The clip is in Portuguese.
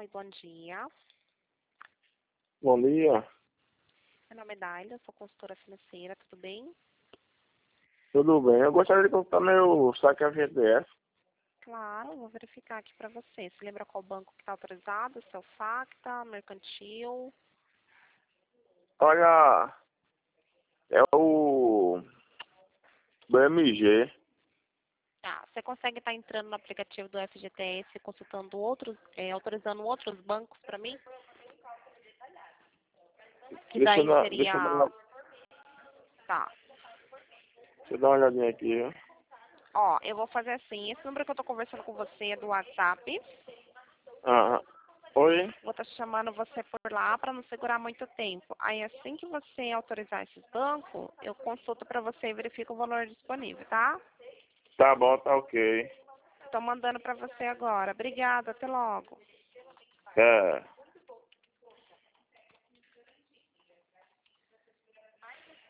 Oi, bom dia. Bom dia, Meu nome é Daila, eu sou consultora financeira, tudo bem? tudo bem? Eu gostaria de contar meu saque FGTS. Claro, eu vou verificar aqui para você. Você lembra qual banco que está autorizado? Seu Facta, Mercantil? Olha, é o BMG. Ah, você consegue estar entrando no aplicativo do FGTS, consultando outros, autorizando outros bancos para mim? Que daí Deixa seria... Tá. eu dar uma olhadinha aqui, viu? Ó, eu vou fazer assim. Esse número que eu tô conversando com você é do WhatsApp. Ah, oi? Vou estar chamando você por lá para não segurar muito tempo. Aí assim que você autorizar esses bancos, eu consulto para você e verifico o valor disponível, tá? Tá bom, tá ok. Estou mandando para você agora. Obrigada, até logo. É.